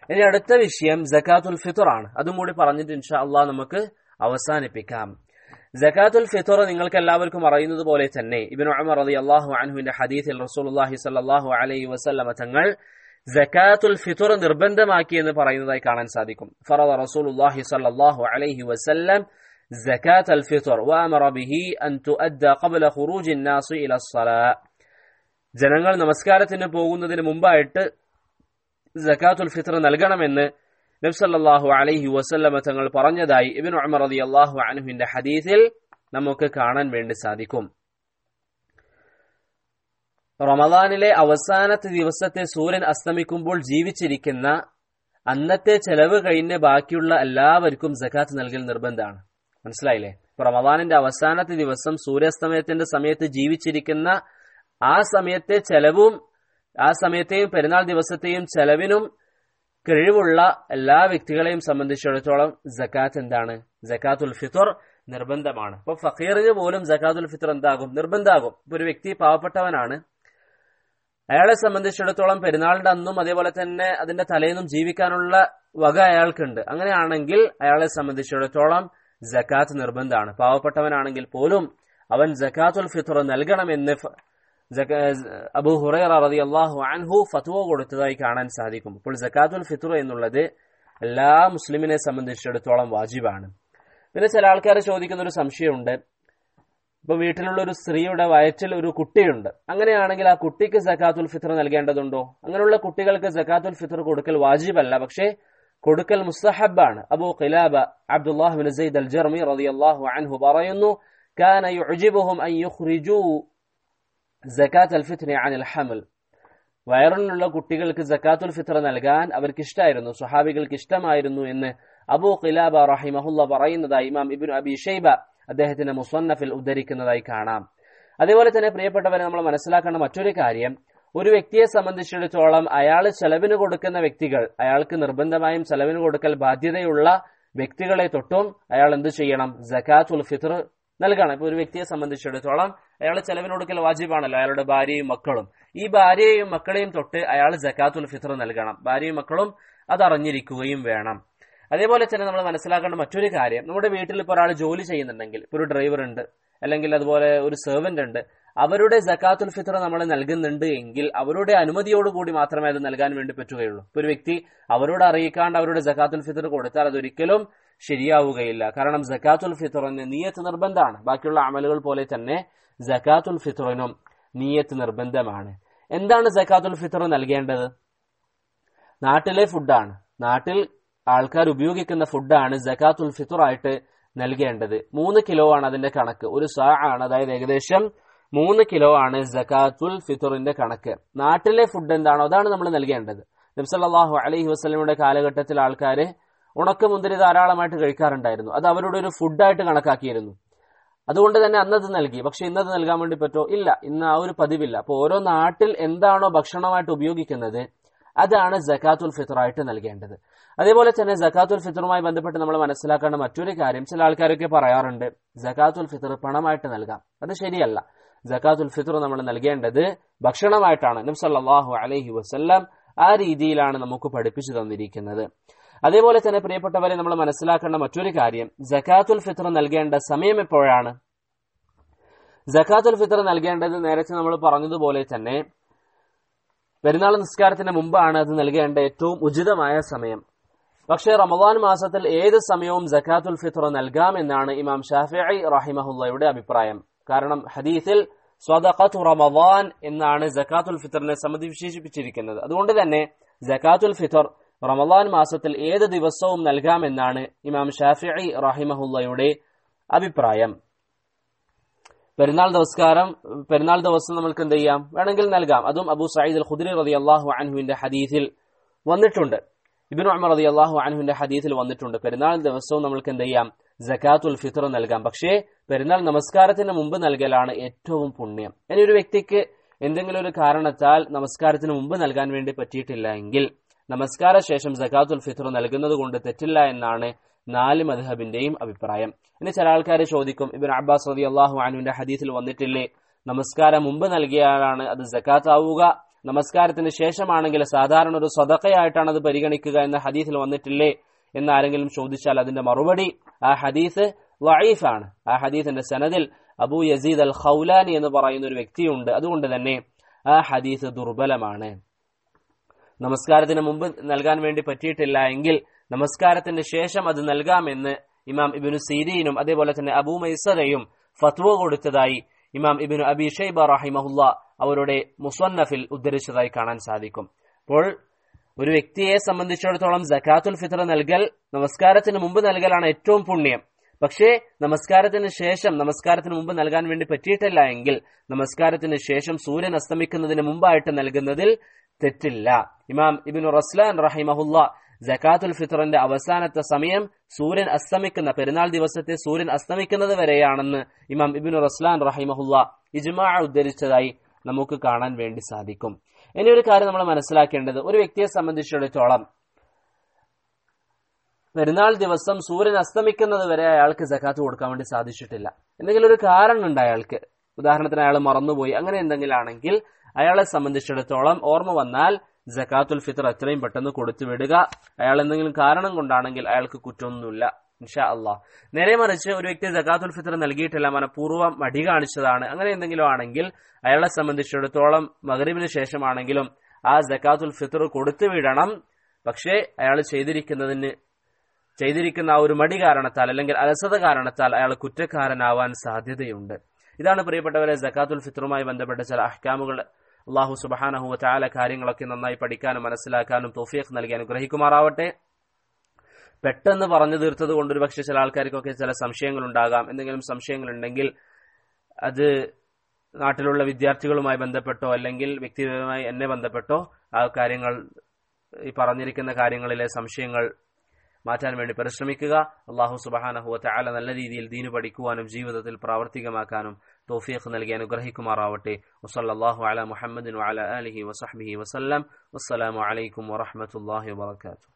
ഇനി അടുത്ത വിഷയം സകാത്തുൽ ഫിത്ർ ആണ്. അതും കൂടി പറഞ്ഞിട്ട് ഇൻഷാ അള്ളാഹ് നമുക്ക് അവസാനിപ്പിക്കാം. സകാത്തുൽ ഫിത്ർ നിങ്ങൾക്ക് എല്ലാവർക്കും അറിയുന്നത് പോലെ തന്നെ ഇബ്നു ഉമർ റളിയല്ലാഹു അൻഹുവിന്റെ ഹദീസിൽ റസൂലുള്ളാഹി സ്വല്ലല്ലാഹു അലൈഹി വസല്ലമ തങ്ങൾ സകാത്തുൽ ഫിത്ർ നിർബന്ധമാക്കി എന്ന് പറയുന്നതായി കാണാൻ സാധിക്കും. ഫറദ റസൂലുള്ളാഹി സ്വല്ലല്ലാഹു അലൈഹി വസല്ലം സകാത്തുൽ ഫിത്ർ വഅമറ ബിഹി അൻ തുഅദ്ദ ഖബ്ല ഖുറൂജിൻ നാസി ഇല അസ്സലാ. ജനങ്ങൾ നമസ്കാരത്തിന് പോകുന്നതിന് മുമ്പായിട്ട് സകാത്തുൽ ഫിത്ർ നൽകണമെന്ന് നബി സല്ലല്ലാഹു അലൈഹി വസല്ലമ തങ്ങൾ പറഞ്ഞതായി ഇബ്നു ഉമർ റളിയല്ലാഹു അൻഹുവിന്റെ ഹദീസിൽ നമുക്ക് കാണാൻ വേണ്ടി സാധിക്കും. റമദാനിലെ അവസാനത്തെ ദിവസത്തെ സൂര്യൻ അസ്തമിക്കുമ്പോൾ ജീവിച്ചിരിക്കുന്ന അന്നത്തെ ചെലവ് കഴിഞ്ഞ് ബാക്കിയുള്ള എല്ലാവർക്കും സകാത്ത് നൽകൽ നിർബന്ധമാണ്. മനസ്സിലായില്ലേ? ഇപ്പൊ റമദാനിന്റെ അവസാനത്തെ ദിവസം സൂര്യാസ്തമയത്തിന്റെ സമയത്ത് ജീവിച്ചിരിക്കുന്ന ആ സമയത്തെ ചെലവും ആ സമയത്തെയും പെരുന്നാൾ ദിവസത്തെയും ചെലവിനും കഴിവുള്ള എല്ലാ വ്യക്തികളെയും സംബന്ധിച്ചിടത്തോളം സകാത്ത് എന്താണ്? സകാത്തുൽ ഫിത്ർ നിർബന്ധമാണ്. ഇപ്പൊ ഫഖീറിന് പോലും സകാത്തുൽ ഫിത്ർ എന്താകും? നിർബന്ധമാകും. ഇപ്പൊ ഒരു വ്യക്തി പാവപ്പെട്ടവനാണ്, അയാളെ സംബന്ധിച്ചിടത്തോളം പെരുന്നാളിന്റെ അന്നും അതേപോലെ തന്നെ അതിന്റെ തലേന്നും ജീവിക്കാനുള്ള വക അയാൾക്കുണ്ട്. അങ്ങനെയാണെങ്കിൽ അയാളെ സംബന്ധിച്ചിടത്തോളം സകാത്ത് നിർബന്ധമാണ്. പാവപ്പെട്ടവനാണെങ്കിൽ പോലും അവൻ സകാത്തുൽ ഫിത്ർ നൽകണമെന്ന് അബൂ ഹുറൈറ റളിയല്ലാഹു അൻഹു ഫത്വ കൊടുത്തതായി കാണാൻ സാധിക്കും. അപ്പോൾ സകാത്തുൽ ഫിത്ർ എന്നുള്ളത് എല്ലാ മുസ്ലിമിനെ സംബന്ധിച്ചിടത്തോളം വാജിബാണ്. പിന്നെ ചില ആൾക്കാർ ചോദിക്കുന്ന ഒരു സംശയമുണ്ട്, ഇപ്പൊ വീട്ടിലുള്ള ഒരു സ്ത്രീയുടെ വയറ്റിൽ ഒരു കുട്ടിയുണ്ട്, അങ്ങനെയാണെങ്കിൽ ആ കുട്ടിക്ക് സകാത്തുൽ ഫിത്ർ നൽകേണ്ടതുണ്ടോ? അങ്ങനെയുള്ള കുട്ടികൾക്ക് സകാത്തുൽ ഫിത്ർ കൊടുക്കൽ വാജിബല്ല, പക്ഷേ കൊടുക്കൽ മുസ്തഹബാണ്. Abu Qilaba Abdullah bin Zaid al Jarmi റളിയല്ലാഹു അൻഹു പറയുന്നു, കാന യുഅ്ജിബുഹും അൻ യുഖ്രിജൂ സകാത്തുൽ ഫിത്ർ അനിൽ ഹമൽ. വയറിലുള്ള കുട്ടികൾക്ക് സകാത്തുൽ ഫിത്ർ നൽകാൻ അവർക്ക് ഇഷ്ടമായിരുന്നു, സ്വഹാബികൾക്ക് ഇഷ്ടമായിരുന്നു എന്ന് അബൂ ഖിലാബ റഹിമഹുല്ലാ പറയുന്നതായി ഇമാം ഇബ്നു അബി ഷൈബ അദ്ദേഹത്തിന്റെ മുസന്നഫിൽ ഉദ്ധരിക്കുന്നതായി കാണാം. അതേപോലെ തന്നെ പ്രിയപ്പെട്ടവരെ, നമ്മൾ മനസ്സിലാക്കേണ്ട മറ്റൊരു കാര്യം, ഒരു വ്യക്തിയെ സംബന്ധിച്ചിടത്തോളം അയാൾ ചെലവിന് കൊടുക്കുന്ന വ്യക്തികൾ, അയാൾക്ക് നിർബന്ധമായും ചെലവിന് കൊടുക്കൽ ബാധ്യതയുള്ള വ്യക്തികളെ തൊട്ടും അയാൾ എന്ത് ചെയ്യണം? സകാത്തുൽ ഫിത്ർ നൽകണം. ഇപ്പൊ ഒരു വ്യക്തിയെ സംബന്ധിച്ചിടത്തോളം അയാൾ ചെലവിന് കൊടുക്കൽ വാജിബാണല്ലോ, അയാളുടെ ഭാര്യയും മക്കളും. ഈ ഭാര്യയെയും മക്കളെയും തൊട്ട് അയാൾ സകാത്തുൽ ഫിത്ർ നൽകണം. ഭാര്യയും മക്കളും അതറിഞ്ഞിരിക്കുകയും വേണം. അതേപോലെ തന്നെ നമ്മൾ മനസ്സിലാക്കേണ്ട മറ്റൊരു കാര്യം, നമ്മുടെ വീട്ടിൽ ഇപ്പോൾ ഒരാൾ ജോലി ചെയ്യുന്നുണ്ടെങ്കിൽ, ഇപ്പോൾ ഒരു ഡ്രൈവർ ഉണ്ട്, അല്ലെങ്കിൽ അതുപോലെ ഒരു സെർവന്റ് ഉണ്ട്, അവരുടെ സകാത്തുൽ ഫിത്ർ നമ്മൾ നൽകുന്നുണ്ട് എങ്കിൽ അവരുടെ അനുമതിയോടുകൂടി മാത്രമേ അത് നൽകാൻ വേണ്ടി പറ്റുകയുള്ളൂ. ഇപ്പൊ ഒരു വ്യക്തി അവരോട് അറിയിക്കാണ്ട് അവരുടെ സകാത്തുൽ ഫിത്ർ കൊടുത്താൽ അതൊരിക്കലും ശരിയാവുകയില്ല. കാരണം സകാത്തുൽ ഫിത്റിന് നിയ്യത്ത് നിർബന്ധമാണ്. ബാക്കിയുള്ള അമലുകൾ പോലെ തന്നെ സകാത്തുൽ ഫിത്റിനും നിയ്യത്ത് നിർബന്ധമാണ്. എന്താണ് സകാത്തുൽ ഫിത്ർ നൽകേണ്ടത്? നാട്ടിലെ ഫുഡാണ്, നാട്ടിൽ ആൾക്കാർ ഉപയോഗിക്കുന്ന ഫുഡാണ് സകാത്തുൽ ഫിത്ർ ആയിട്ട് നൽകേണ്ടത്. 3 കിലോ ആണ് അതിന്റെ കണക്ക്, ഒരു സാ ആണ്, അതായത് ഏകദേശം 3 കിലോ ആണ് സകാത്തുൽ ഫിത്റിന്റെ കണക്ക്. നാട്ടിലെ ഫുഡ് എന്താണോ അതാണ് നമ്മൾ നൽകേണ്ടത്. നബി സല്ലല്ലാഹു അലൈഹി വസല്ലമയുടെ കാലഘട്ടത്തിൽ ആൾക്കാര് ഉണക്കമുന്തിരി ധാരാളമായിട്ട് കഴിക്കാറുണ്ടായിരുന്നു. അത് അവരുടെ ഒരു ഫുഡായിട്ട് കണക്കാക്കിയിരുന്നു. അതുകൊണ്ട് തന്നെ അന്നത് നൽകി. പക്ഷെ ഇന്നത് നൽകാൻ വേണ്ടി പറ്റുമോ? ഇല്ല, ഇന്ന് ആ ഒരു പതിവില്ല. അപ്പൊ ഓരോ നാട്ടിൽ എന്താണോ ഭക്ഷണമായിട്ട് ഉപയോഗിക്കുന്നത് അതാണ് സകാത്തുൽ ഫിത്ർ ആയിട്ട് നൽകേണ്ടത്. അതേപോലെ തന്നെ സകാത്തുൽ ഫിത്റുമായി ബന്ധപ്പെട്ട് നമ്മൾ മനസ്സിലാക്കേണ്ട മറ്റൊരു കാര്യം, ചില ആൾക്കാരൊക്കെ പറയാറുണ്ട് സകാത്തുൽ ഫിത്ർ പണമായിട്ട് നൽകാം. അത് ശരിയല്ല. സകാത്തുൽ ഫിത്ർ നമ്മൾ നൽകേണ്ടത് ഭക്ഷണമായിട്ടാണ്. നബി സല്ലല്ലാഹു അലൈഹി വസല്ലം ആ രീതിയിലാണ് നമുക്ക് പഠിപ്പിച്ചു തന്നിരിക്കുന്നത്. അതേപോലെ തന്നെ പ്രിയപ്പെട്ടവരെ, നമ്മൾ മനസ്സിലാക്കേണ്ട മറ്റൊരു കാര്യം, സകാത്തുൽ ഫിത്ർ നൽകേണ്ട സമയം എപ്പോഴാണ്? സകാത്തുൽ ഫിത്ർ നൽകേണ്ടത് നേരത്തെ നമ്മൾ പറഞ്ഞതുപോലെ തന്നെ പെരുന്നാൾ നിസ്കാരത്തിന് മുമ്പാണ് അത് നൽകേണ്ട ഏറ്റവും ഉചിതമായ സമയം. പക്ഷേ റമദാൻ മാസത്തിൽ ഏത് സമയവും സകാത്തുൽ ഫിത്ർ നൽകാം എന്നാണ് ഇമാം ഷാഫിഈ റഹിമഹുള്ളയുടെ അഭിപ്രായം. കാരണം ഹദീസിൽ സ്വദഖത്തു റമദാൻ എന്നാണ് സകാത്തുൽ ഫിത്റിനെ സംബന്ധിപ്പിച്ചിരിക്കുന്നത്. അതുകൊണ്ട് തന്നെ സകാത്തുൽ ഫിത്ർ റമദാൻ മാസത്തിൽ ഏത് ദിവസവും നൽകാമെന്നാണ് ഇമാം ഷാഫിഈ റഹിമഹുള്ളയുടെ അഭിപ്രായം. പെരുന്നാൾ ദിവസം നമുക്ക് എന്ത് ചെയ്യാം? വേണമെങ്കിൽ നൽകാം. അതും അബൂ സഈദ് അൽ ഖുദ്രി റളിയല്ലാഹു അൻഹുവിന്റെ ഹദീസിൽ വന്നിട്ടുണ്ട്, ഇബ്നു ഉമർ റളിയല്ലാഹു അൻഹുവിന്റെ ഹദീസിൽ വന്നിട്ടുണ്ട്. പെരുന്നാൾ ദിവസവും നമുക്ക് എന്ത് ചെയ്യാം? സകാത്തുൽ ഫിത്ർ നൽകാം. പക്ഷേ പെരുന്നാൾ നമസ്കാരത്തിന് മുമ്പ് നൽകലാണ് ഏറ്റവും പുണ്യം. ഇനി ഒരു വ്യക്തിക്ക് എന്തെങ്കിലും ഒരു കാരണത്താൽ നമസ്കാരത്തിന് മുമ്പ് നൽകാൻ വേണ്ടി പറ്റിയിട്ടില്ല എങ്കിൽ നമസ്കാര ശേഷം സകാത്തുൽ ഫിത്ർ നൽകുന്നത് കൊണ്ട് തെറ്റില്ല എന്നാണ് 4 മദ്ഹബിന്റെയും അഭിപ്രായം. ഇനി ചില ആൾക്കാർ ചോദിക്കും, ഇബ്നു അബ്ബാസ് റളിയല്ലാഹു അൻഹുവിന്റെ ഹദീസിൽ വന്നിട്ടില്ലേ നമസ്കാരം മുമ്പ് നൽകിയാലാണ് അത് സകാത്ത് ആവുക, നമസ്കാരത്തിന് ശേഷമാണെങ്കിൽ സാധാരണ ഒരു സദഖയായിട്ടാണ് അത് പരിഗണിക്കുക എന്ന ഹദീസിൽ വന്നിട്ടില്ലേ എന്ന് ആരെങ്കിലും ചോദിച്ചാൽ അതിന്റെ മറുപടി ആ ഹദീസ് വഈഫാണ്. ആ ഹദീസിന്റെ സനദിൽ അബൂ യസീദ് അൽ ഖൗലാനി എന്ന് പറയുന്ന ഒരു വ്യക്തിയുണ്ട്. അതുകൊണ്ട് തന്നെ ആ ഹദീസ് ദുർബലമാണ്. നമസ്കാരത്തിന് മുമ്പ് നൽകാൻ വേണ്ടി പറ്റിയിട്ടില്ല എങ്കിൽ നമസ്കാരത്തിന് ശേഷം അത് നൽകാമെന്ന് ഇമാം ഇബ്നു സീരീനും അതേപോലെ തന്നെ അബൂ മൈസറയും ഫത്വ കൊടുത്തതായി ഇമാം ഇബ്നു അബി ഷൈബ റഹിമഹുല്ലാ അവരുടെ മുസന്നഫിൽ ഉദ്ധരിച്ചതായി കാണാൻ സാധിക്കും. അപ്പോൾ ഒരു വ്യക്തിയെ സംബന്ധിച്ചിടത്തോളം സകാത്തുൽ ഫിത്ർ നൽകൽ നമസ്കാരത്തിന് മുമ്പ് നൽകലാണ് ഏറ്റവും പുണ്യം. പക്ഷേ നമസ്കാരത്തിന് ശേഷം, നമസ്കാരത്തിന് മുമ്പ് നൽകാൻ വേണ്ടി പറ്റിയിട്ടില്ല എങ്കിൽ നമസ്കാരത്തിന് ശേഷം സൂര്യൻ അസ്തമിക്കുന്നതിന് മുമ്പായിട്ട് നൽകുന്നതിൽ തെറ്റില്ല. ഇമാം ഇബ്നു റസ്ലാൻ റഹിമഹുല്ലാ സകാത്തുൽ ഫിത്റിന്റെ അവസാനത്തെ സമയം സൂര്യൻ അസ്തമിക്കുന്ന, പെരുന്നാൾ ദിവസത്തെ സൂര്യൻ അസ്തമിക്കുന്നത് വരെയാണെന്ന് ഇമാം ഇബ്നു റസ്ലാൻ റഹിമഹുല്ലാ ഇജ്മാ ഉദ്ധരിച്ചതായി നമുക്ക് കാണാൻ വേണ്ടി സാധിക്കും. ഇനി ഒരു കാര്യം നമ്മൾ മനസ്സിലാക്കേണ്ടത്, ഒരു വ്യക്തിയെ സംബന്ധിച്ചിടത്തോളം പെരുന്നാൾ ദിവസം സൂര്യൻ അസ്തമിക്കുന്നത് വരെ അയാൾക്ക് സകാത്ത് കൊടുക്കാൻ വേണ്ടി സാധിച്ചിട്ടില്ല. എന്തെങ്കിലും ഒരു കാരണം ഉണ്ട് അയാൾക്ക്, ഉദാഹരണത്തിന് അയാൾ മറന്നുപോയി, അങ്ങനെ എന്തെങ്കിലും ആണെങ്കിൽ അയാളെ സംബന്ധിച്ചിടത്തോളം ഓർമ്മ വന്നാൽ സകാത്തുൽ ഫിത്ർ എത്രയും പെട്ടെന്ന് കൊടുത്തു വിടുക. അയാൾ എന്തെങ്കിലും കാരണം കൊണ്ടാണെങ്കിൽ അയാൾക്ക് കുറ്റമൊന്നുമില്ല ഇൻഷാ അള്ളാഹ്. നേരെ മറിച്ച് ഒരു വ്യക്തി സകാത്തുൽ ഫിത്ർ നൽകിയിട്ടില്ല, മനഃപൂർവ്വം മടി കാണിച്ചതാണ്, അങ്ങനെ എന്തെങ്കിലും ആണെങ്കിൽ അയാളെ സംബന്ധിച്ചിടത്തോളം മഗ്രിബിന് ശേഷമാണെങ്കിലും ആ സകാത്തുൽ ഫിത്ർ കൊടുത്തു വിടണം. പക്ഷേ അയാൾ ചെയ്തിരിക്കുന്ന ആ ഒരു മടി കാരണത്താൽ അല്ലെങ്കിൽ അലസത കാരണത്താൽ അയാൾ കുറ്റക്കാരനാവാൻ സാധ്യതയുണ്ട്. ഇതാണ് പ്രിയപ്പെട്ടവരെ സകാത്തുൽ ഫിത്റുമായി ബന്ധപ്പെട്ട ചില അഹ്കാമുകൾ. അല്ലാഹു സുബ്ഹാനഹു വ തആല കാര്യങ്ങളൊക്കെ നന്നായി പഠിക്കാനും മനസ്സിലാക്കാനും തൗഫീഖ് നൽകി അനുഗ്രഹിക്കുമാറാവട്ടെ. പെട്ടെന്ന് പറഞ്ഞു തീർത്തത് കൊണ്ട് ഒരു പക്ഷേ ചില ആൾക്കാർക്കൊക്കെ ചില സംശയങ്ങൾ ഉണ്ടാകാം. എന്തെങ്കിലും സംശയങ്ങൾ ഉണ്ടെങ്കിൽ അത് നാട്ടിലുള്ള വിദ്യാർത്ഥികളുമായി ബന്ധപ്പെട്ടോ അല്ലെങ്കിൽ വ്യക്തിപരമായി എന്നെ ബന്ധപ്പെട്ടോ ആ കാര്യങ്ങൾ, ഈ പറഞ്ഞിരിക്കുന്ന കാര്യങ്ങളിലെ സംശയങ്ങൾ മാറ്റാൻ വേണ്ടി പരിശ്രമിക്കുക. അല്ലാഹു സുബ്ഹാനഹു വ തആല നല്ല രീതിയിൽ ദീന് പഠിക്കുവാനും ജീവിതത്തിൽ പ്രാവർത്തികമാക്കാനും തൗഫീഖ് നൽകി അനുഗ്രഹിക്കുമാറാവട്ടെ. വസല്ലല്ലാഹു അലാ മുഹമ്മദിൻ വഅലാ ആലിഹി വസഹ്ബിഹി വസല്ലം. വസ്സലാമു അലൈക്കും വറഹ്മത്തുള്ളാഹി വബറകാതുഹു.